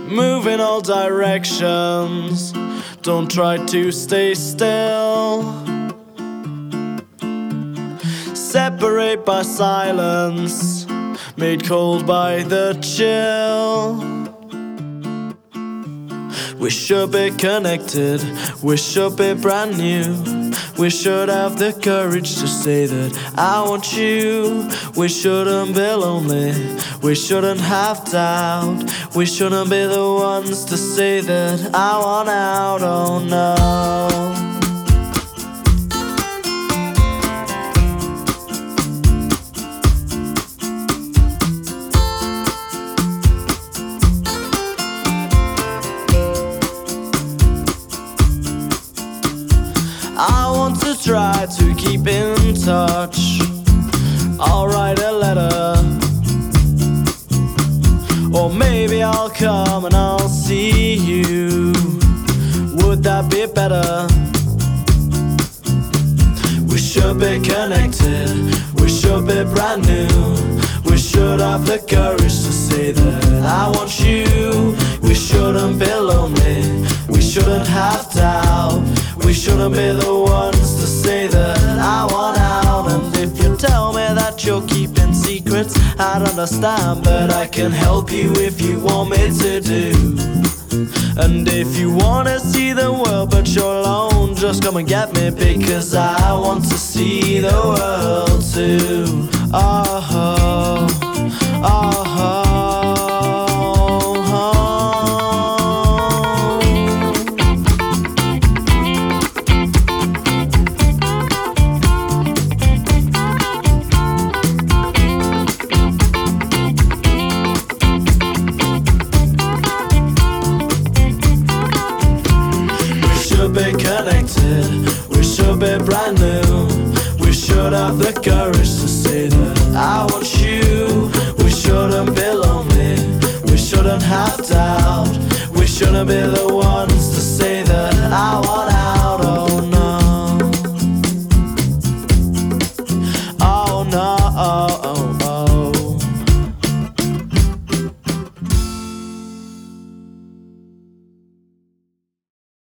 Move in all directions, don't try to stay still. Separate by silence, made cold by the chill. We should be connected, we should be brand new. We should have the courage to say that I want you. We shouldn't be lonely, we shouldn't have doubt. We shouldn't be the ones to say that I want out, oh no. I want to try to keep in touch. I'll write a letter, or maybe I'll come and I'll see you. Would that be better? We should be connected, we should be brand new. We should have the courage to say that I want you. We shouldn't be lonely, we shouldn't have doubt. We shouldn't be the ones to say that I want out. And if you tell me that you're keeping secrets, I'd understand, but I can help you if you want me to do. And if you wanna see the world but you're alone, just come and get me, because I want to see the world too. Oh, oh, oh. Be connected, we should be brand new. We should have the courage to say that I want you. We shouldn't be lonely, we shouldn't have doubt. We shouldn't be the one